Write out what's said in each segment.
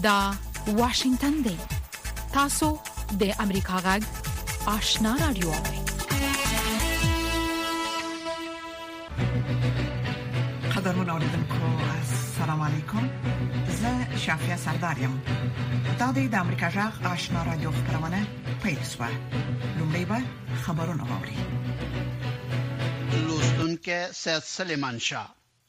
دا واشنگتن دی. تاسو د امریکا غږ آشنا رادیو. قدرمن اوریدونکو السلام علیکم. زه شافیا سردارم. دا د امریکا غږ آشنا رادیو خبرونه پیل شوه. لومړی به خبرونه واوري. لوستونکو سید سلیمان شاه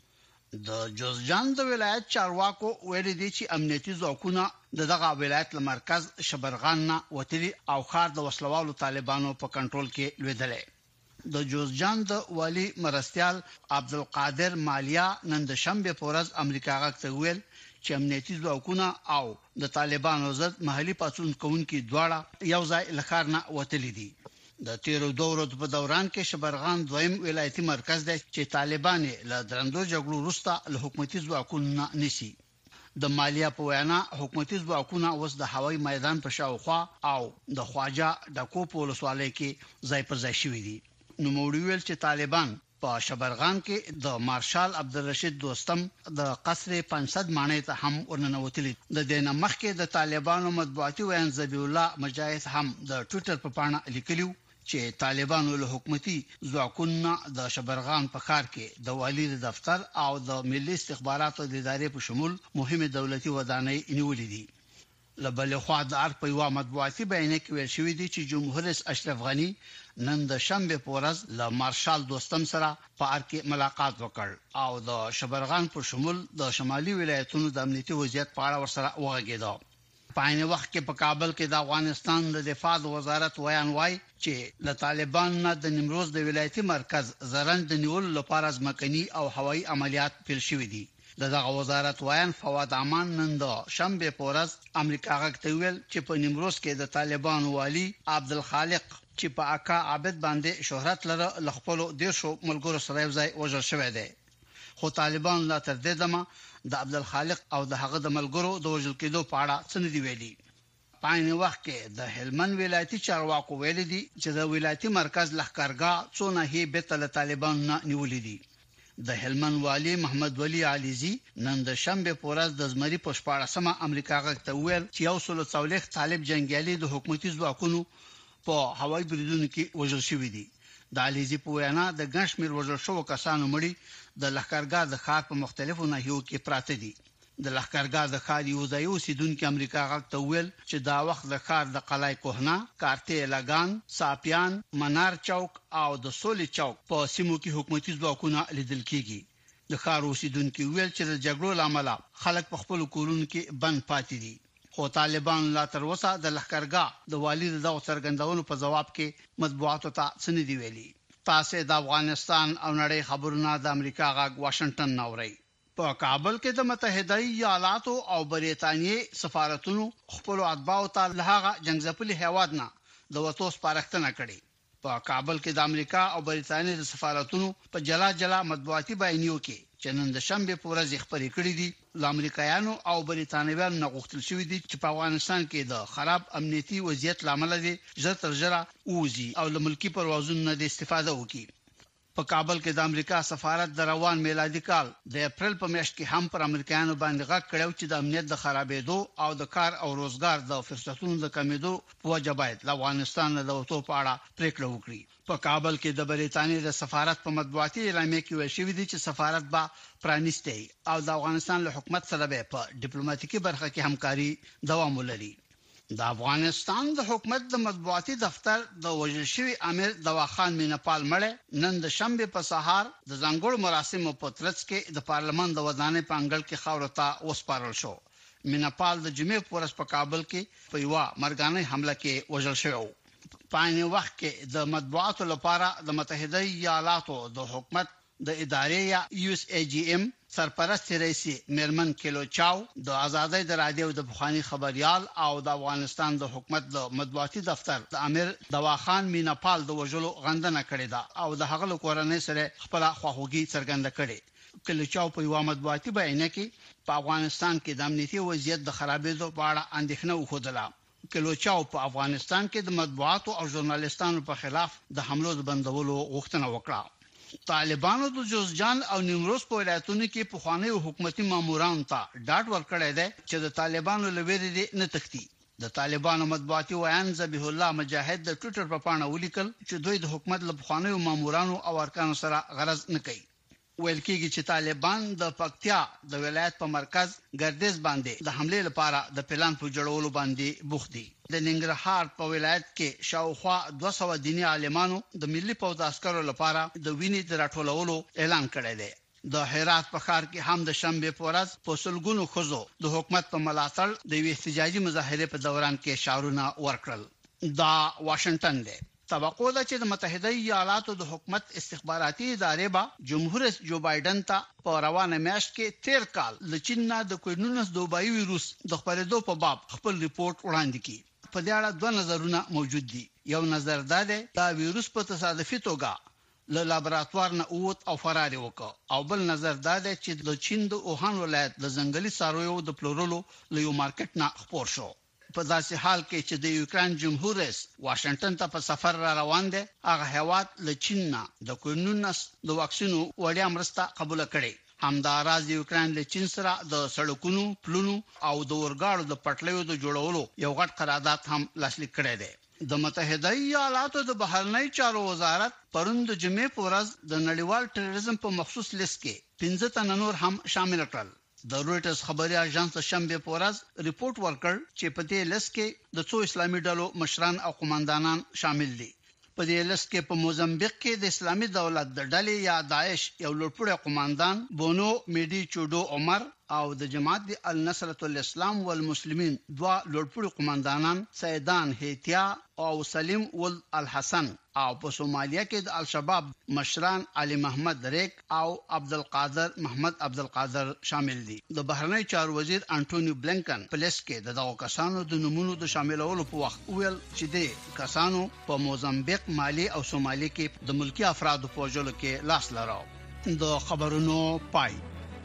د جوزجان د ولایت چارواکو ویلي دي چې امنیتي ځواکونه دغه ولایت له مرکز شبرغان نه وتلي او خار د وسلوالو طالبانو په کنټرول کې لویدلې. د جوزجان د والی مرستيال عبدالقادر مالیا نن د شنبه پورز امریکا غاکته ویل چې امنیتي ځواکونه او د طالبانو ضد محلي پاتون کوونکي دواړه یو ځای لخر نه وتلي دي. د تیرو دورو په دوران کې شبرغان دویم ولایتي مرکز دی چې طالبان له درندو جګړو وروسته له حکومتي ځواکونو نشي. د مالیا په وینا حکومتي ځواکونه اوس د هوایي میدان په شاوخوا او د خواجه د کوپول ولسوالۍ کې ځای پر ځای شوي دي. نو موړویل چې طالبان په شبرغان کې د مارشال عبدالرشید دوستم د قصر 500 مانې ته هم ورننوتلي. د دینه مخکې د طالبانو مطبوعاتي ویان ذبیح الله مجاهد هم د ټوئیټر په پاڼه لیکلیو چې طالبانو له حکومتي ځواکونو د شبرغان په ښار کې د والی دفتر او د ملي استخباراتو د ادارې په شمول مهمه دولتي ودانۍ نیولې دي. لبل خو د ار په یو مطبوعاتي بیان کې ویل شوی دی چې جمهور رئیس اشرف غنی نن د شنبه پورز له مارشال دوستم سره په ار کې ملاقات وکړ او د شبرغان په شمول د شمالي ولایتونو د امنیتي وضعیت په اړه ورسره وغږېد. په عین وخت کې په کابل کې د افغانستان د دفاع وزارت ویان وای چې له طالبان نه د نیمروز د ولایتي مرکز زرنج د نیول لپاره ځمکني او هوایي عملیات پیل شوې دي. دغه وزارت ویان فواد امان نن د شنبه پورز امریکا غاکته ویل چې په نیمروز کې د طالبان والی عبدالخالق چې په اکا عابد باندې شهرت لره لخپلو دیشو ملګرو سره ځای وژل شوی دی. خو طالبان لا تر دې دمه د عبدالخالق او د هغه د ملګرو د وژل کېدو په اړه څه نه دی ویلي. په عین وخت کې د هلمند ولایتي چارواکو ویل دي چې د ولایتي مرکز لښکرګاه څو نه به تل طالبان نه نیولې دي. د هلمند والی محمد ولی علیزی نن د شنبه پورز د زمری په 14مه امریکا غاکته ویل چې یو سل څولېخ طالب جنگیالي د حکومتي ځواکونو په هوایي بریدونو کې وژل شوی دي. د علیزی په وینا د ګنشمیر وژل شو کسانو مړي د لښکرګاه د ښار په مختلفو ناحیو کې پراته دي. د لښکرګاه د ښار یو ځای اوسیدونکو امریکا غاکته ویل چې دا وخت د ښار د قلعه کوهنا، کارته لګان، ساپیان، منار چوک او د سولې چوک په سیمو کې حکومتي ځواکونه لیدل کیږي. د ښار اوسیدونکو ویل چې د جګړو لامل خلک په خپل کورونو کې بند پاتې دي. خو طالبان لا تر اوسه د لښکرګاه د والی د څرګندونو په جواب کې مطبوعاتو ته څه نه دی ویلي. تاسو د افغانستان او نړۍ خبرونه د امریکا غاګ واشنگټن نوري. په کابل کې د متحده ایالاتو او بریتانیې سفارتونو خپل اتباعو ته لهغه جنگځپلي هیواد نه د وټو سپارښتنه کړې. په کابل کې د امریکا او بریتانیې د سفارتونو په جلا مطبوعاتي بیانیو کې چې نن د شنبه پورز خبرې کړې دي د امریکایانو او بریتانویانو نه غوښتل شوې دي چې په افغانستان کې د خراب امنیتي وضعیت لامل دي زر تر زر اوزي او د ملکی پروازونو نه استفاده وکړي. په کابل کې د امریکا سفارت د روان میلادي کال د اپریل په میاشت کې هم پر امریکایانو باندې غږ کړو چې د امنیت د خرابېدو او د کار او روزګار د فرصتونو د کمیدو په وجه باید د افغانستان د وټو په اړه پریکړه وکړي. په کابل کې د بریتانیې د سفارت په مطبوعاتي اعلامیه کې ویل شوی دی چې سفارت به پرانیستي او د افغانستان له حکومت سره به په ډیپلوماټیکي برخه کې همکاري دوام ولري. د افغانستان د حکومت د مطبوعاتي دفتر د وژل شوی امیر دواخان مینپال مړ نن د شنبه په سهار د ځنګړو مراسمو په ترڅ کې د پارلمان د ودانۍ په انګړ کې خاورته وسپارل شو. مینپال د جمعې پورز په کابل کې په یو مرګانه حمله کې وژل شو. په عین وخت کې د مطبوعاتو لپاره د متحده ایالاتو د حکومت د ادارې یا USAGM سرپرست رئیس میرمن کلوچاو د ازادۍ د رادیو د بخاري خبريال او د افغانستان د حکومت د مطبوعاتي دفتر د امیر دواخان مینپال د وژلو غندنه کړې ده او د هغه کورنۍ سره خپل خواخوږي څرګنده کړې. کلوچاو په یو مطبوعاتي بیان کې په افغانستان کې د امنیتي وضعیت د خرابېدو په اړه اندېښنه وښودله. کلوچاو په افغانستان کې د مطبوعاتو او ژورنالیستانو په خلاف د حملو د بندولو غوښتنه وکړه. طالبانو د جوزجان او نیمروز په ولایتونو کې په خواني حکومتي مامورانو ته ډاډ ورکړی دی چې د طالبانو لویری نه تختی. د طالبانو مطبوعاتي ویان ذبیح الله مجاهد د ټوئیټر په پاڼه ولیکل چې دوی د حکومت له خواني مامورانو او ارکانو سره غرض نه کوي. ویل کېږي چې طالبان د پکتیا د ولایت په مرکز ګردیز باندې د حمله لپاره د پلان په جوړولو باندې بوخت دي. د ننګرهار په ولایت کې شاوخوا 200 دیني عالمانو د ملي پوځ عسکرو لپاره د وینې د راټولولو اعلان کړی دی. د هرات په ښار کې هم د شنبه په ورځ په سلګونو خزو د حکومت په ملاتړ د احتجاجي مظاهره په دوران کې شعارونه ورکړل. دا واشنگټن دی. توقع ده چې د متحده ایالاتو د حکومت استخباراتي ادارې به جمهور رئیس جو بایدن ته په روانه میاشت کې 13 کال له چین نه د کورونا دوبایي وایروس د خپرېدو په باب خپل ریپورت وړاندې کړي. په دې اړه دوه نظرونه موجود دي. یو نظر دا دی دا وایروس په تصادفي توګه له لابراتوار نه اوت او فرار وکړ او بل نظر دا دی چې د چین د اوهان ولایت د ځنګلي څارویو د پلورلو له یو مارکیټ نه خپور شو. په داسې حال کې چې د یوکرين جمهور رئیس واشنگټن ته په سفر را روان دی هغه هیواد له چین نه د کورونا د واکسینو وړیا مرسته قبول کړي. همداراز یوکرين له چین سره د سړکونو پلونو او د اورګاړو د پټلیو د جوړولو یو غټ قرارداد هم لاسلیک کړی دی. د متحده ایالاتو د بهرنی چارو وزارت پرون د جمعې په ورځ د نړیوال ټیرریزم په مخصوص لیست کې 15 تن نور هم شامل کړل. د رويټرز خبري اژانس شنبه په ورځ ریپورت ورکړ چې په دې لیست کې د څو اسلامي ډلو مشران او قوماندانان شامل دي. په دې لیست کې په موزمبیق کې د اسلامي دولت د ډلې یا داعش یو لوړپوړی قوماندان بونو میډي چوډو عمر او د جماعت النصرۃ الاسلام والمسلمین دوا لوړپوړي قوماندانان سیدان هیتیا او سلیم ول الحسن او په سومالیا کې د الشباب مشران علي محمد ریک او عبدالقادر محمد عبدالقادر شامل دي. د بهرنی چارو وزیر انټونیو بلنکن په لیست کې د دغو کسانو د نمونو د شاملولو په وخت ویل چې د کسانو په موزمبیق، مالی او سومالیا کې د ملکی افرادو په وژلو کې لاس لرو. د خبرونو پای.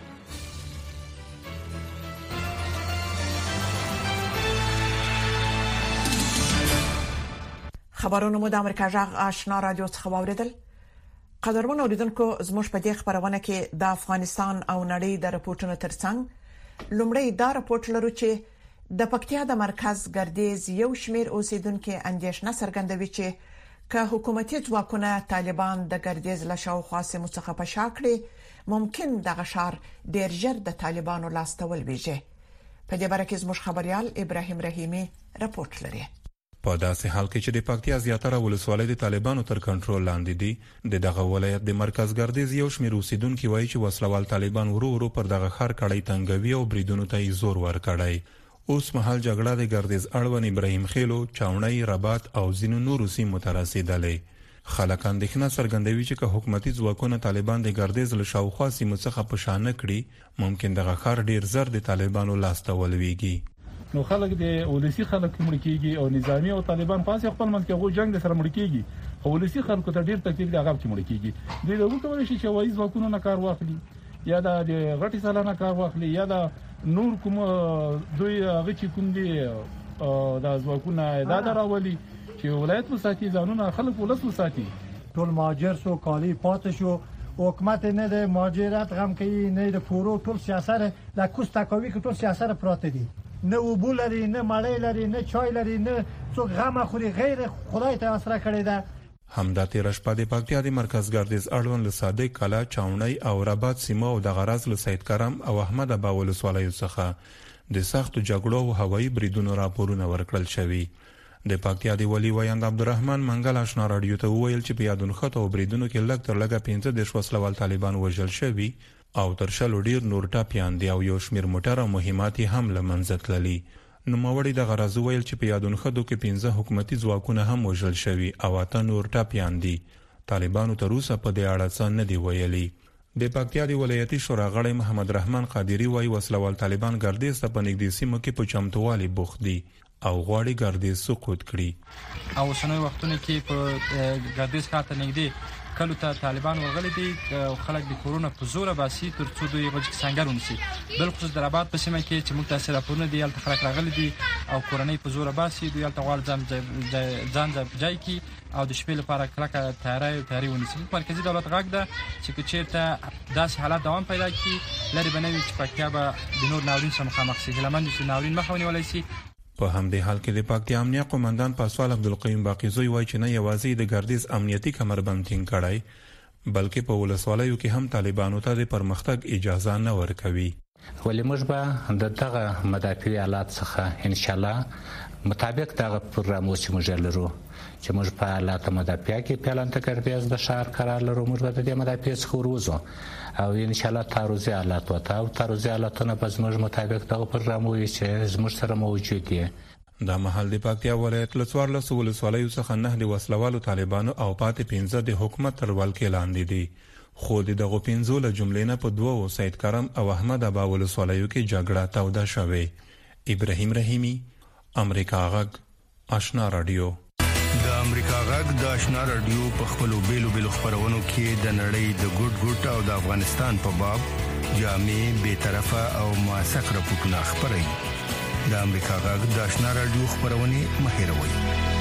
خبرونه مو د امریکا جغ آشنا رادیو څخه واوریدل. قدرمن اوریدونکو زموږ په دې خبرونه کې د افغانستان او نړۍ د راپورټونو ترڅنګ لومړی دا راپورټ لرو چې د پکتیا د مرکز ګردیز یو شمیر اوسیدونکو اندیشنه څرګندوي چې که حکومتي ځواکونه طالبان د ګردیز له شاوخوا سیمو څخه په شا کړي ممکن دغه ښار ډیر ژر د طالبانو لاس ته ولويږي. په دې باره کې زموږ خبريال ابراهيم رحیمي راپورټ لري. په داسې حال کې چې د پکتیا زیاتره ولسوالۍ د طالبانو تر کنټرول لاندې دي، د دغه ولایت د مرکز ګردیز یو شمېر اوسیدونکو وایي چې وسلوال طالبان ورو ورو پر دغه ښار کړی تنګوي او بریدونو ته زور ورکړی. اوس مهال جګړه د ګردیز اړوند ابراهیم خیلو، چاونۍ، رباط او ځینو نورو سیمو ته رسیدلې. خلک اندېښنه څرګندوي چې که حکومتي ځواکونه طالبان د ګردیز له شاوخوا سیمو څخه په شا نه کړي ممکن دغه ښار ډیر زر د طالبانو لاس ته ولويږي. نو خلک د ولسی خلک مړ کیږي او نظامی او طالبان پاسه خپل منځ کې غو جنگ سره مړ کیږي او ولسی خلکو ته ډیر تکلیف دی هغه چې مړ کیږي. دوی له کوم شي چې وایي ځواکونه نه کار واخلي یا د غټي سالانه کار واخلي یا د نور کوم دوی هغه چې کوم دي د ځواکونه دا راولي چې ولایت وساتي ځانونه خلک ولس وساتي. ټول ماجر سو کالی پاتې شو حکومت نه د ماجرات غم کوي نه د پورو ټول سیاست د کوستا کوي ټول سیاست پراته دي نه وبو لري نه مړی لري نه چای لري نه څوک غم خوري غیر خدای ته اسره کړی ده. همدا تیر شپه د پکتیا د مرکز ګردیز اړوند له صادق کلا، چاونۍ او رباط سیمه او د غراز له سید کرم او احمد ابا ولسوالیو څخه د سختو جګړو او هوایي بریدونو راپورونه ورکړل شوي. د پکتیا د ولی ویاند عبدالرحمن منګل آشنا رادیو ته وویل چې په یادونخت او بریدونو کې لږ تر لږه 15 وسلوال طالبان وژل شوي او تر شلو ډیر نور ټاپیان دي او یو شمیر موټر او مهمات هم له منځه تللي. نوموړي د غرض ویل چې په یادونخدو کې 15 حکومتي ځواکونه هم وژل شوي او 8 نور ټاپیان دي. طالبانو تر اوسه په دې اړه څه نه دی ویلي. د پکتیا د ولایتي شورا غړی محمد رحمان قادری وایي وسلوال طالبان ګردیز ته په نږدې سیمو کې په چمتووالي بوخت دي او غواړي ګردیز سقوط کړي. او اوسنۍ وختونو کې په ګردیز ښار ته نږدې کلو ته طالبان ورغلي دي او خلک د کورونا په زور باسي ترڅو دوی غوږ څنګه ونیسي بل خصوص د رباط په سیمه کې چې موږ تاسو راپورونه دی یالته خلک راغلي دي او کورنۍ په زور باسي دوی یالته غواړي ځان ځای کی او د شپې لپاره کلکه تیاری ونیسي. مرکزی دولت غږ ده چې چیرته داسې حالات دوام پیدا کړي لري بنوي چې پکتیا به د نور ناورین سره مخامخ شي لمن چې ناورین مخه ونیولای شي. په همدې حال کې د پکتیا امنیه قومندان پاسوال عبدالقیوم باقیزوی وایي چې نه یوازې د ګردیز امنیتي کمربند ټینګ کړای بلکې په ولسوالیو کې هم طالبانو ته د پرمختګ اجازه نه ورکوي. ولې موږ به د دغه مدافعي آلات څخه ان شاء الله مطابق دغه پروګرام چې موږ لرو چې موږ په آلات مدافع کې پلان ته ګردیز د شهر قرار لرو موږ به د مدافع څخه وروزو او ان شاء الله تعرضي آلات وته او تعرضي آلاتونه په زموږ مطابق دغه پروګرام وي چې زموږ سره موجود دي. دا مهال د پکتیا ولایت له 14 ولسوالیو څخه 9 د وسلوالو طالبانو او پاتې 15 د حکومت تر ولکې لاندې دي خو دغه 15 له جملې نه په دوو سید کرم او احمد ابا ولسوالیو کې جګړه توده شوه. ابراهیم رحیمی امریکا غږ آشنا رادیو. د امریکا غږ د آشنا رادیو په خپلو بیلو خبرونو کې د نړۍ د ګډ او د افغانستان په باب جامع بیطرفه او موثق راپورټونه خبري. د امریکا غږ د آشنا رادیو خبرونه مهیروي.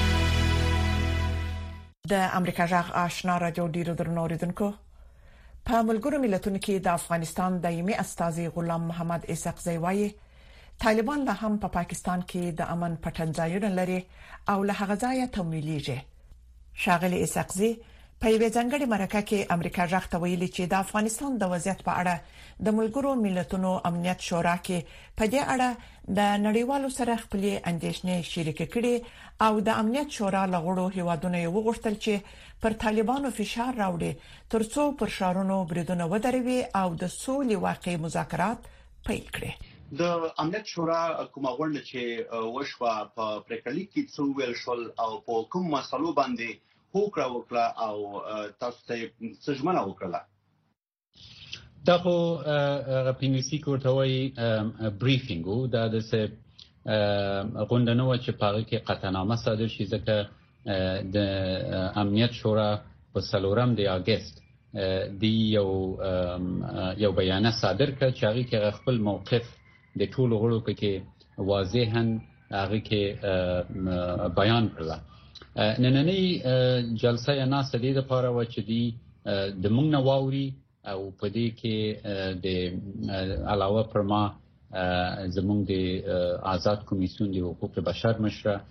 د امریکا غږ آشنا رادیو ډیرو درنو اوریدونکو په ملګرو ملتونو کې د افغانستان دایمي استازي غلام محمد اسحاق زیوایي طالبان له هم په پاکستان کې د امن پټنځایونه لري او له هغه ځایه تمویلېږي. شاغلي اسحاقزي په یوه ځنګړي مرکه کې امریکا غږ ته ویلي چې د افغانستان د وضعیت په اړه د ملګرو ملتونو امنیت شورا کې په دې اړه د نړیوالو سره خپل اندېښنې شریک کړي او د امنیت شورا لغړو هیوادونو یې وغوښتل چې پر طالبانو فشار راوړي ترڅو پر شارونو بریدونه ودروي او د سولې واقعي مذاکرات پیل کړي. د امنیت شورا کومه غونډه چې وشوه په پریکړه کې څو ویل شول او په کوم مسلو باندې هوکړه وکړه او تاسو ته څه ژمنه وکړه؟ دا خو پینګلیسي کوټوي بریفینګ وو دا د غونډه نو چې په کې قطعنامه صادر شي ځکه د امنیت شورا په 4 د اگست دی یو بیان صادر کړ چې هغه کې خپل موقف د ټولو غړو کې واضحاً هغه کې بیان کړل. نننی جلسه یې ناسه دي د پاره و چې دی د موږ نواوري او په دې کې د علاوه پر ما زموږ د آزاد کمیسیون د حقوق بشر مشر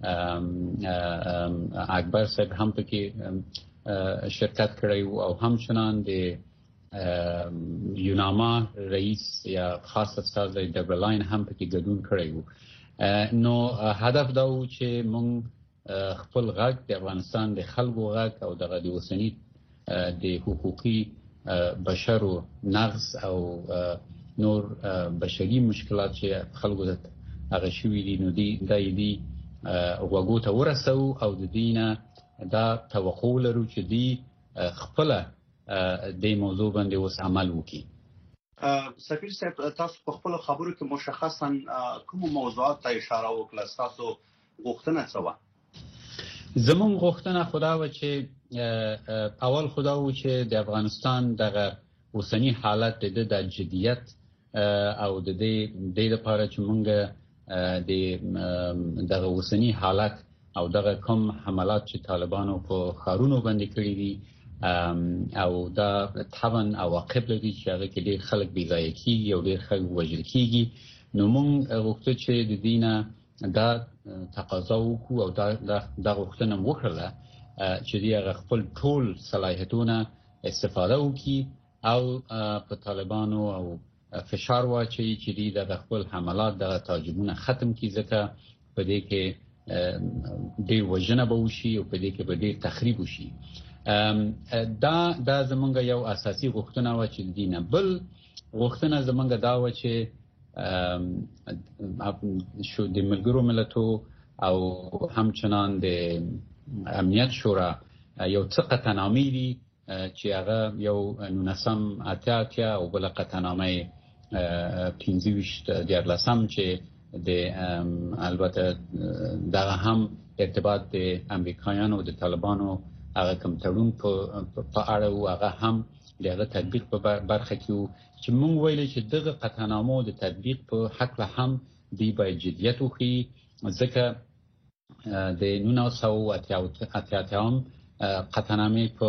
اکبر صاحب هم پکې شرکت کړی او همچنان د یوناما رئیس یا خاص استاد دبرلاین هم پکې ګډون کړی وو. نو هدف دا و چې موږ خپل غږ د افغانستان د خلکو غږ او د اوسنی د حقوقي بشرو نقض او نور بشري مشکلات چې خلکو ته هغه شوي دي نو دی وګو ته ورسو او د دینه دا توقع لرو چې دی خپل د موضوع باندې اوس عمل وکړي. سفیر صاحب تاسو په خپل خبرو کې مشخصا کوم موضوعات ته اشاره وکړه تاسو غوښتنه څه و؟ زموږ غوښتنه خدا و چې اول خدا و چې د افغانستان دغه اوسنی حالت د جديت او د دې لپاره چې موږ دغه اوسنی حالت او دغه کوم حملات چې طالبانو په خارونو باندې کړی دي او دا طبعا عواقب لري چې هغه کې ډېر خلک بې ځایه کیږي او ډېر خلک وژل کیږي. نو موږ غوښتو چې د دینه دا تقاضا وکړو او دا غوښتنه وکړه چې هغه خپل ټول صلاحیتونه استفاده وکړي او په طالبانو او فشار واچي چې د خپل حملات د تعجبونه ختم کړي ځکه په دې کې ډېر وژنه به وشي او په دې کې به ډېر تخریب وشي. دا زمونږ یو اساسي غوښتنه و چې دینه بل غوښتنه زمونږ دا و چې شو د ملګرو ملتونو او همچنان د امنیت شورا یو څه قطعنامې دي چې هغه یو 1988 او بل قطعنامه 15 چې د البته دا هم ارتباط د امریکایانو او د طالبانو هغه کوم تړون په اړه او هغه هم دغه تطبیق په برخه کې چې موږ ویل چې دغه قطعنامو د تطبیق په حق له هم دی باید جديت وکړي ځکه د 1988 قطعنامې په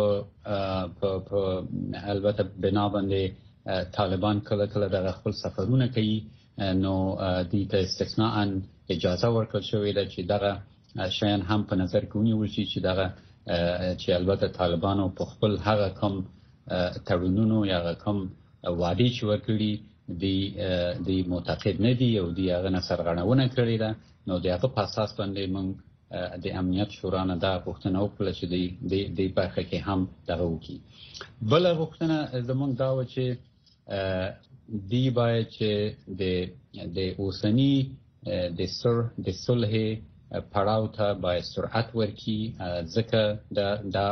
البته بنا باندې طالبان کله د خپل سفرونه کوي نو د استثناء اجازه ورکړل شوې ده چې دغه شیان هم په نظر کې ونیول شي چې دغه چې البته طالبانو په خپل هغه کوم تړونونو یا کوم وعده چې ورکړي د معتقد نه دي او د هغه سرغړونه کړې ده نو د هغه په اساس باندې موږ د امنیت شورا نه دا غوښتنه وکړه چې د برخه کې هم دغه وکړي بل غوښتنه زموږ دا و چې دی باید چې د اوسنی د صلح پړاو ته باید سرعت ورکړي ځکه دا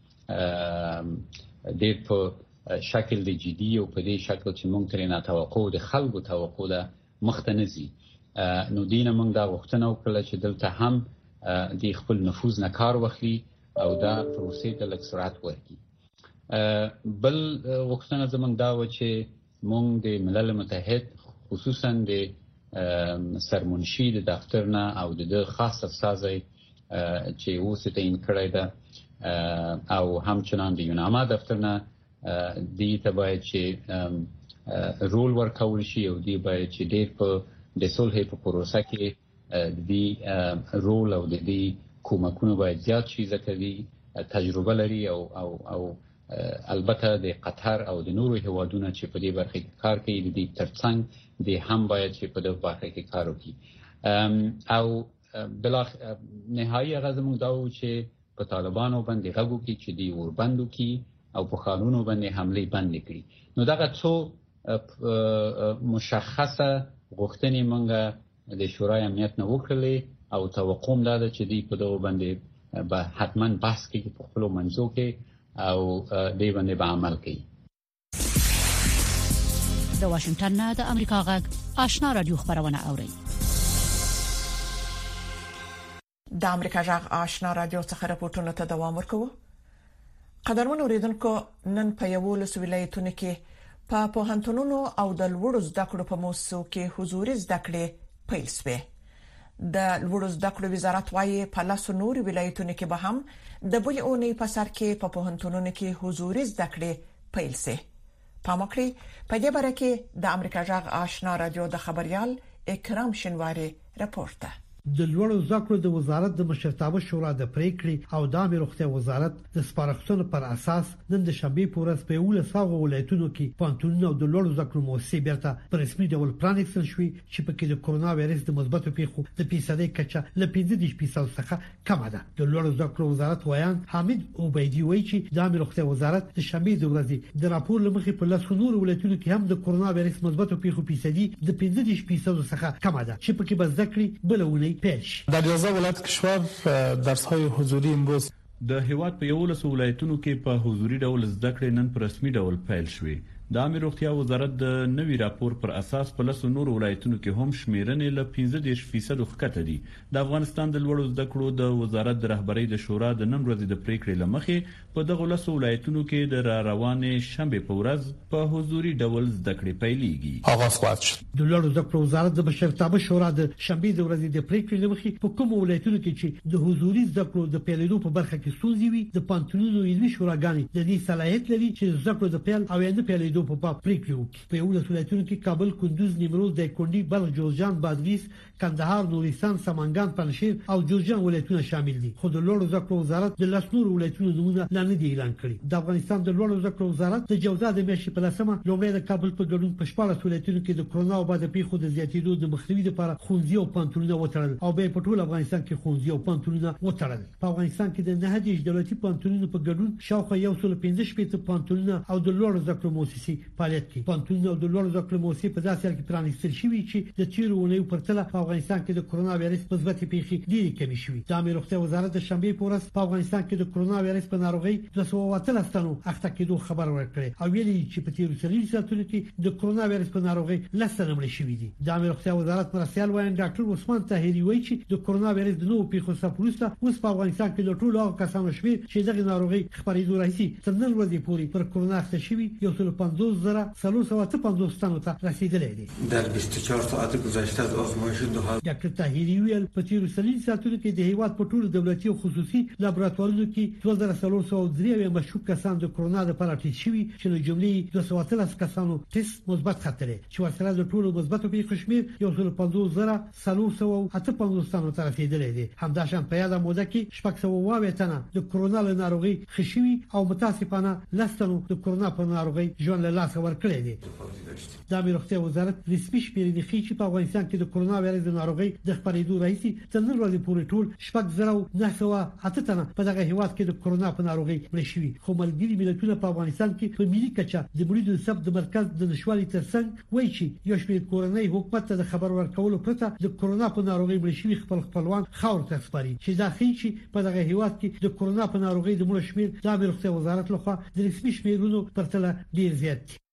د په شکل د جدي او په دې شکل چې موږ ترې نه توقع د خلکو توقع ده مختنزي نو دینه موږ دا غوښتنه وکړه چې دلته هم د خپل نفوذ نه کار واخلي او دا پروسې ته لږ سرعت ورکړي بل غوښتنه زموږ دا و چې موږ د ملل متحد خصوصا د سرمنشي د دفتر نه او د خاص افسازي چې اوس تعین کړی ده او همچنان د یوناما دفتر نه دی ته باید چې رول ورکول شي او دی باید چې ډېر په د صلح په پروسه کې دی رول او د دې کومکونه باید زیات شي ځکه دی تجربه لري او البته د قطر او د نورو هیوادونو چې په دې برخه کې کار کوي د دې ترڅنګ د هم باید چې په دې برخه کې کار وکړي او بلاخ نهایي غزمون دا و چې په طالبانو باندې غوږو کې چې دی وربندو کې او په قانونو باندې حمله بند کړي نو دغه څو مشخصه غوښتنې مونږه د شورای امنیت نه وکړلې او توقع ده چې دی په دغه باندې به حتما بحث کوي په خپل منځو کې او دی باندې به عمل کوي د واشنگټن نه د امریکا غږ آشنا رادیو خبرونه اوري د امریکا غږ آشنا رادیو څخه راپورټونه ته دوام ورکوي قدرمن اوریدونکو نن په یو ولایتونو کې په پوهنتونونو او د لوړو زده کړو په موسسو کې حضوري زده کړې پیل شوې د لوړو زده کړو وزارت وايي په لاسو نور ولایتونو کې به هم د بلې اونۍ په سر کې په پوهنتونونو کې حضوري زده کړې پیل شي پامکړي په دې باره کې د امریکا غږ آشنا رادیو د خبريال اکرام شنواری راپورټ د لوړو زده کړو د وزارت د مشرتابه شورا د پریکړې او د عامه روغتیا وزارت د سپارښتنو پر اساس نن د شنبه په ورځ په اوله ساغه ولایتونو کې پانتونونو د لوړو زده کړو مؤسسې بیرته په رسمي ډول پرانیستل شوې چې په کې د کورونا وایرس د مثبتو پیښو د فیصدي کچه له 15% څخه کم ده د لوړو زده کړو وزارت وایان حمید عبیدی وایي چې د عامه روغتیا وزارت د شنبه د ورځې د راپور لمخې په لاسو نور ولایتونو کې هم د کورونا وایرس مثبتو پیښو فیصدي د 15% څخه کم ده چې په کې به زده کړې بلونه در 11 ولایت کشور درس‌های حضوری امروز د هیواد په 11 ولایتونو کې په حضوري ډول زده کړې نن په رسمي ډول پیل شوې د عامه روغتیا وزارت د نوي راپور پر اساس په لاسو نور ولایتونو کې هم شمیرنې له 15% وخته دي د افغانستان د لوړو زده کړو د وزارت د رهبری د شورا د نن ورځې د پریکړې لمخې په دغه لاسو ولایتونو کې د روانې شنبه په ورځ په حضوري ډول زده کړې پیلېږي آغاز خواهد شد د لوړو زده کړو وزارت د مشرتابه شورا د شنبه د ورځې د پریکړې لمخې په کوم ولایتونو کې چې د حضوري زده کړو د پیلېدو په برخه کې ستونزې وي د پانتونونو علمي شوراګانې د دې صلاحیت لري چې زده کړو د پیل او نه پیلېدو په باب پریکړه وکړي په یو ولایتونو کې کابل کندوز نیمروز دایکنډي بلخ جوزجان بادغیس کندهار نورستان سمنګان پنځشیر او جوزجان ولایتونه شامل دي خو د لوړو زده کړو وزارت د لاسنور ولایتونو نمونه لاندې دی اعلان کړی د افغانستان د لوړو زده کړو وزارت د جوزا د میاشتې په لسمه لومړی د کابل په ګډون په 14 ولایتونو کې د کرونا وبا د پیښو د زیاتېدو د مخنیوي لپاره خونځي او پانتونونه وتړل او به په ټول افغانستان کې خونځي او پانتونونه وتړل په افغانستان کې د 9 دولتي پانتونونو په ګډون شاوخوا 115 پانتونونه او د لوړو زده کړو مؤسسې تدریسي فعالیت کوي. پانتون او د لوړ زده کړو موسسې په داسې حال کې پرانیستل شوی چې د تیرو اونیو په پرتله په افغانستان کې د کرونا وایرس مثبت پیښې ډېرې کمې شوې. د عامه روغتیا وزارت د شنبه په ورځ په افغانستان کې د کرونا وایرس په ناروغي 213 تنو اخته کېدو خبر ورکړ او ویلي چې په تیرو 3 ساعتونو کې د کرونا وایرس په ناروغي لسنه مړ شوې دي. د عامه روغتیا وزارت مرستيال وایي ډاکټر عثمان طاهری وایي چې د کرونا وایرس د نوو پیښو څخه اوس په افغانستان کې د ټولو هغو کسانو شمېر چې دغه ناروغي خبرېدو راځي تر نن ورځې پورې پر کرونا اخته شوي 150,358 تنو ته رسیدلی دي. در 24 ساعت گذشته از آزمایش ډاکټر طاهری ویل په تیرو 30 ساعتونو کې د هیواد په ټولو دولتي او خصوصي لابراتوارونو کې 2303 مشکوک کسان د کرونا لپاره ټیسټ شوي چې له جملې 213 کسانو ټیسټ مثبت خطرې چې ورسره د ټولو مثبتو پیښو شمېر 150,358 تنو ته رسیدلی دي. همداشان په یاده موده کې 620 تنه د کرونا له ناروغي خشوي او متاسفانه لستنو د کرونا په ناروغي ژوند له لاسه ورکړي دي. د امیر روغتیا وزارت رسمي شمیرې د چې په افغانستان کې د کرونا وایرس د ناروغي د خبرېدو راځي تر نن ورځې پورې ټول 6,908 تنه په دغه هیواد کې د کرونا په ناروغي مړ شوي. خو ملګري ملتونه په افغانستان کې په ملي کچه د مریضو ثبت د مرکز د نشوالي ترڅنګ وایي چې یو شمېر کورنۍ حکومت ته د خبر ورکولو پرته د کرونا په ناروغي مړ شوي خپلوان خاور ته سپاري چې دا ښيي چې په دغه هیواد کې د کرونا په ناروغي د مړ شمېر د امیر روغتیا وزارت لخوا د رسمي شمیرونو پرتله ډیر زیات دی.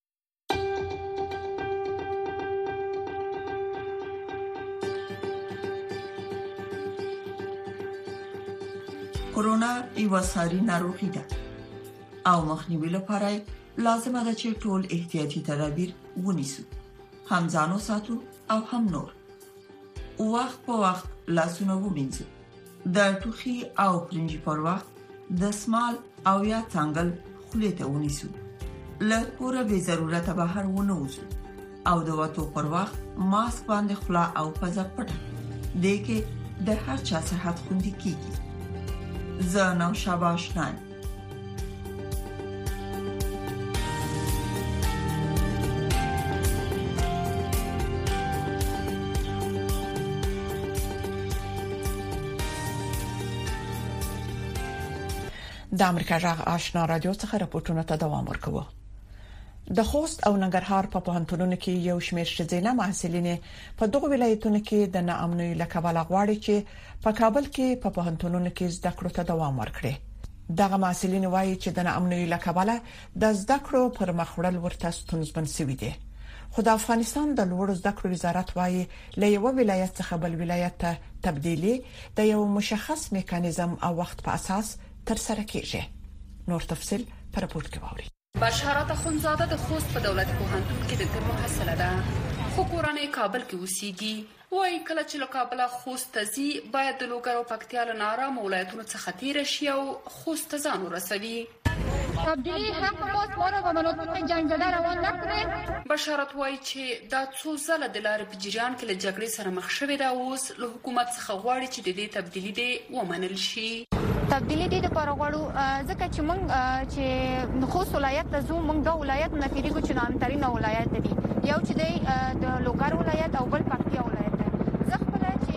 کرونا یو ساري ناروغي ده او مخنیوي لپاره لازمه ده چې ټول احتیاطي تدابیر ونیسو، هم ځانو ساتو او هم نور. وخت په وخت لاسونه ومینځو، د ټوخي او پرنجي پر وخت د سمال او یا څنګل خولې ته ونیسو، له کوره به ضرورت بهر ونه وځو او د وټو پر وخت ماسک باندې خلا او پزه پټه دې کې د هر چا صحت خوندي کیږي. زه نوشابه آشنایم. د امریکا جغ آشنا رادیو څخه راپورټونه ته دوام ورکوي. د خوست او ننګرهار په پوهنتونونو کې یو شمېر شذینه محصلین په دغه ولایتونو کې د ناامنۍ لکباله غواړي چې په کابل کې په پوهنتونونو کې زده کړو ته دوام ورکړي. دغه محصلین وایي چې د ناامنۍ لکباله د زده کړو پر مخ وړل ورته ستونزمن شوي دي. خو د افغانستان د لوړ زده کړو وزارت وایي له یو ولایت څخه بل ولایت ته تبدیلی د یو مشخص میکانیزم او وخت په اساس تر سره کیږي. نور تفصيل پر راپور کې ووري. بشارت اخونزاده د خوست په دولتي پوهنتون کې د طب محصله ده، خو کورنۍ کابل کې اوسېږي. وایي کله چې له کابل خوست ته ځي باید د لوګر او پکتیا له نارامو ولایتونو څخه تیر شي او خوست ته ځان ورسوي. تبدیلی هم په موږ مونږ په منوتو جنگ زده روان نکړي. بشارت وایي چې دا څو ځله د لارې په جریان کې له جګړې سره مخ شوې ده، اوس له حکومت څخه غواړي چې د دې تبدیلی دې ومنل شي. تبدیلی دې لپاره غواړو ځکه چې موږ چې خوست ولایت ته ځو، موږ د ولایت نه تیریږو چې نامترین ولایت دي، یو چې د لوګر ولایت او بل پکتیا ولایت دی. زه خپل چې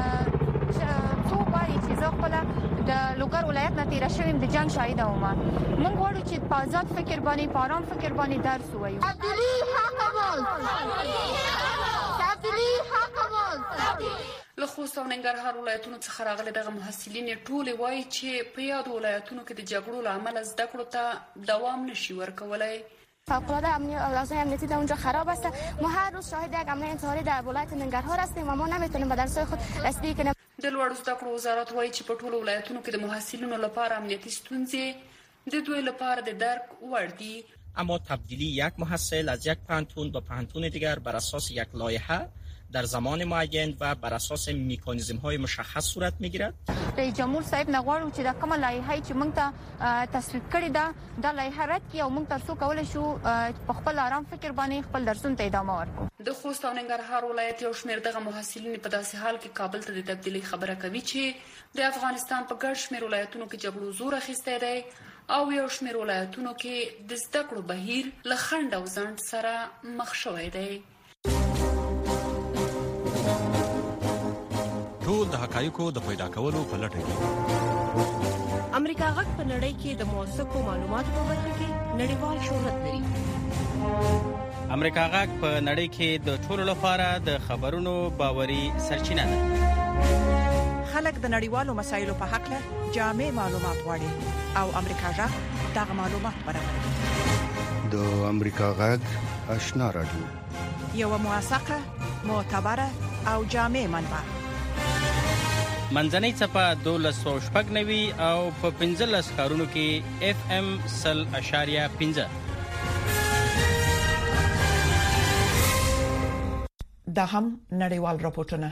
څو غواړي چې زه خپل د لوګر ولایت نه تیر شوم د جنگ شاهد وم. موږ غواړو چې په آزاد فکر باندې په آرام فکر باندې درس وایو. تبدیلی حق مول، تبدیلی حق مول. له خوست او ننګرهار ولایتونو څخه راغلي دغه محصلین ټول وایي چې په یاد ولایتونو کې د جګړو لامل زده کړو ته دوام نشي ورکولای. فوق‌العاده اوضاع امنیتی در اونجا خراب است. ما هر روز شاهد یک حمله انتحاری در ولایت ننګرهار هستیم و ما نمیتونیم به درس‌های خود رسیدگی کنیم. د لوړو زده کړو وزارت وایي چې په ټولو ولایتونو کې د محصلینو لپاره امنیتي ستونزې د دوی لپاره د درک وړ دي. اما تبدیلی یک محصل از یک پوهنتون به پوهنتون دیگر بر اساس یک لایحه در زمان معین و بر اساس مکانیزم‌های مشخص صورت می‌گیرد. رئیس جمهور صاحب نغواړو چې د کومه لایحه چې موږ ته تصویب کړې ده د لایحه رد کړي او موږ ترڅو کولای شو په خپل آرام فکر باندې خپل درسونه ته ادامه ورکړو. د خوست او ننګرهار ولایت یو شمېر دغه محصلین په داسې حال کې کابل ته د تبدیلی خبره کوي چې د افغانستان په ګڼ شمېر ولایتونو کې جګړو زور اخیستی دی او یو شمېر ولایتونو کې د زده کړو بهیر له خنډ او ځنډ سره مخ شوی دی. ټول د حقایقو د پیدا کولو په لټه کې امریکا غږ په نړۍ کې د موثقو معلوماتو په برخه کې نړیوال شهرت لري. امریکا غږ په نړۍ کې د ټولو لپاره د خبرونو باوري سرچینه ده. خلک د نړیوالو مسایلو په حق له جامع معلومات غواړي او امریکا غږ دغه معلومات برابروي. د امریکا غږ آشنا رادیو یو موثقه، معتبره او جامع منبع. منځنۍ څپه 1290 او په 15 ښارونو کې FM 100.5. دا هم نړیوال راپورټونه.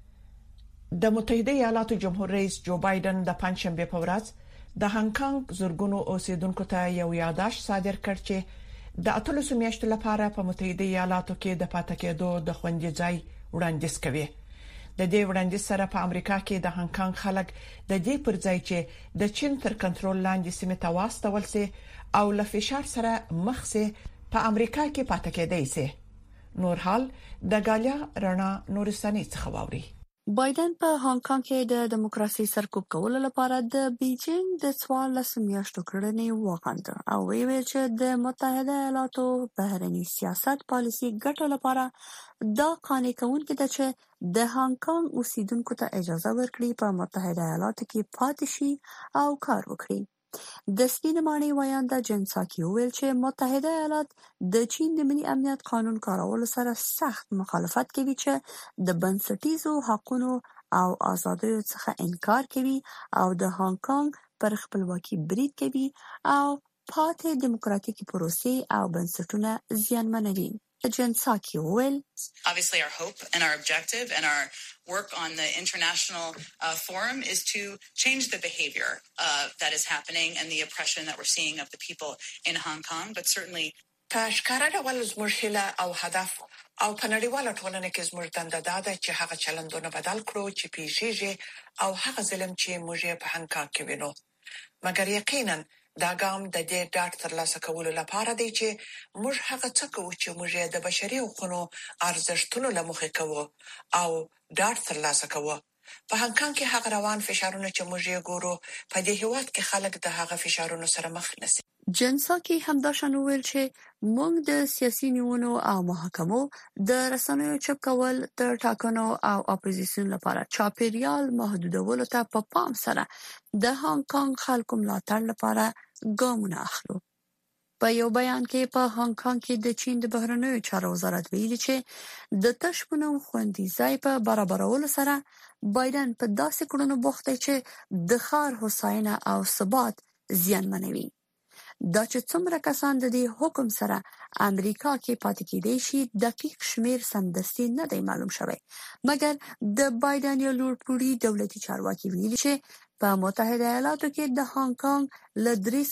د متحده ایالاتو جمهور رئیس جو بایدن د پنځشنبه په ورځ د هانګ کانګ زورګونو اوسیدونکو ته یو یاداش صادر کړ چې د 18 میاشتو لپاره په متحده ایالاتو کې د پاتې کېدو د خوندي ځای وړاندیز کوي. د دې وړاندیز سره په امریکا کې د هانګ کانګ خلک د دې پر ځای چې د چین تر کنټرول لاندې سیمه ته واستول سي او له فشار سره مخ سي په امریکا کې پاتې کېدای سي. نور حال د غالیا رڼا نورستاني څخه واوري. بایدن په هانګ کانګ کې د دیموکراسي سرکوب کولو لپاره د بیجینګ د 14 میاشتو کړنې وغندله او ویل چې د متحده ایالاتو بهرنی سیاست پالیسي ګټو لپاره دا قانع کوونکی ده چې د هانګ کانګ اوسیدونکو ته اجازه ورکړي په متحده ایالاتو کې پاتې شي او کار وکړي. د سپین ماڼۍ وایاندا جن ساکی ویل چې متحده ایالات د چین د ملي امنیت قانون کارولو سره سخت مخالفت کوي چې د بنسټیزو حقوقو او آزادیو څخه انکار کوي او د هانګ کانګ پر خپلواکي برید کوي او پاتې دیموکراتیکي پروسې او بنسټونه زیانمنوي. جن ساکی ویل Obviously our hope and our objective and our work on the international forum is to change the behavior that is happening and the oppression that we're seeing of the people in Hong Kong, but certainly تشکر ډول زموږ هیله او هدف او په نړیواله ټولنه کې زموږ دنده ده چې هغه چلندونه بدل کړو چې پیښیږي او هغه ظلم چې موږ په هانګ کانګ کې وینو. مګر یقینا دا ګام د دې ډاټ ترلاسه کولو لپاره دی چې موږ هغه څه کوو چې موږ د بشري حقوقو ارزښتونو لمخې کوو او ډاټ ترلاسه کوو. په هانګ کانګ کې هغه روان فشارونه چې موږ یې ګورو په دې هیواد کې خلک د هغه فشارونو سره مخ نشي. جنساکی همداشان ویل چې موږ د سیاسي نیونو او محاکمو د رسنیو چپ کول تر ټاکنو او اپوزیسیون لپاره چاپیریال محدودولو ته په پام سره د هانګ کانګ خلکو ملاتړ لپاره ګامونه اخلو. په یو بیان کې په هانګ کانګ کې د چین د بهرنیو چارو وزارت ویلي چې د تشبونو خوندي ځای په برابرولو سره بایدن په داسې کړنو بوخت دی چې د ښار هوساینه او ثبات زیانمنوي. دا چې څومره کسان د دې حکم سره امریکا کې پاتې کېدای شي دقیق شمیر سمدستي نه دی معلوم شوی، مګر د بایدن یو لوړپوړي دولتي چارواکي ویلي چې په متحده ایالاتو کې د هانګ کانګ له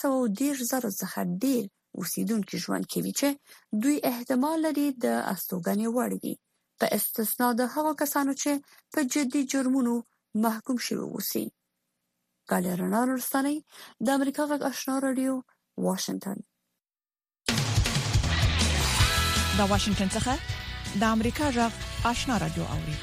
310,000 څخه ډیر اوسیدونکو ژوند کوي چې دوی احتمال لري د استوګنې وړ دي، په استثنا د هغو کسانو چې په جدي جرمونو محکوم شوي اوسي. غالیا رڼا نورستاني د امریکا غږ آشنا رادیو واشنگټن. د واشنگټن څخه د امریکا غږ آشنا رادیو اوري.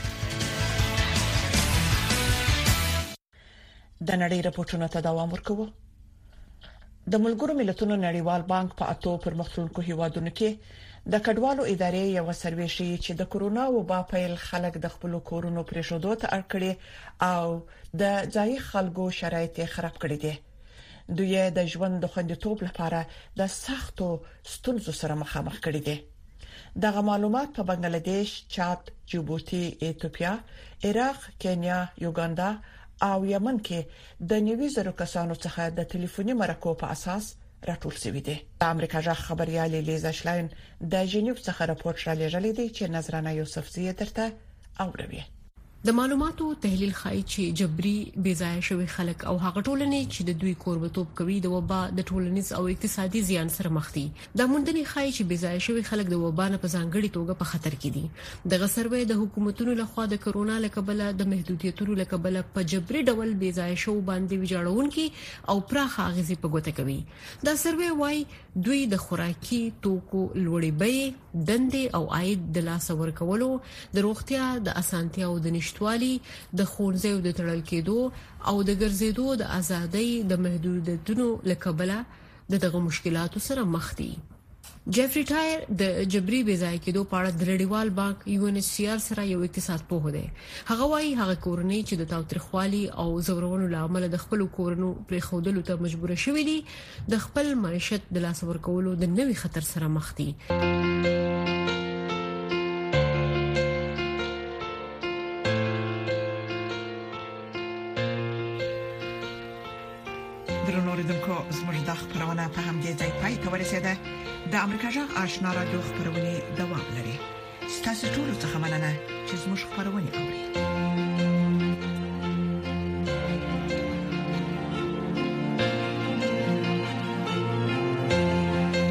د نړۍ راپورټونو ته دوام ورکوو. د ملګرو ملتونو نړیوال بانک په اتو پرمختلونکو هیوادونو کې د کډوالو ادارې یو سروې شي چې د کورونا وبا پیل خلک د خپل کورونو پرېښودو ته اړ کړي او د ځای خلکو شرایط خراب کړي دي. دوی د ژوند د خوندیتوب لپاره د سختو ستونزو سره مخامخ کړي دي. دغه معلومات په بنگلاديش، چاد، جیبوتي، ایتوپیا، عراق، کینیا، یوګاندا او یمن کې د 90,000 کسانو څخه د ټلیفوني مرکو په اساس راټول شوی دی. د امریکا ځخ خبريالي لیزا شلاین د جنیو څخه راپورټ را لېږلی دی چې نظرانه یوسفزی درته اوروي. د معلوماتو تحلیل ښایي چې جبري بېځایه شوی خلک او هغه ټولنې چې د دوی کوربتوب کوي د وبا د ټولنیز او اقتصادي زیان سره مخ دي. د موندنې ښایي چې بېځایه شوی خلک د وبا نه په ځانګړي توګه په خطر کې دي. دغه سروې د حکومتونو لخوا د کرونا لکبله د محدودیتونو لکبله په جبري ډول بېځایه شو باندې ویجاړونکي او پراخ اغیزې په ګوته کوي. دا سروې وايي دوی د خوراکي توکو لوړې بیې، دندې او عاید د لاس ورکولو، د روغتیا د اسانتیا او د نشټوالي، د خونځو د تړل کېدو او د ګرځېدو د ازادۍ د محدودیتونو لکبله دغه مشکلاتو سره مخ دي. جيفري ټایر د جبري بېځای کېدو په اړه د نړیوال بانک UNHCR سره یو اقتصاد پوه دی. هغه وايي هغه کورنۍ چې د تاوتریخوالي او زورونو لامل د خپل کورونو پرې خودلو ته مجبور شوي دي د خپل معیشت د لاس ورکولو د نوي خطر سره مخ دي. زموږ د خبرونه په همدې ځای پای ته ورسېده. د امریکا جغ آشنا رادیو خبرونه دوام لري. ستاسو ټول څه مننه چې زموږ خبرونه اوري.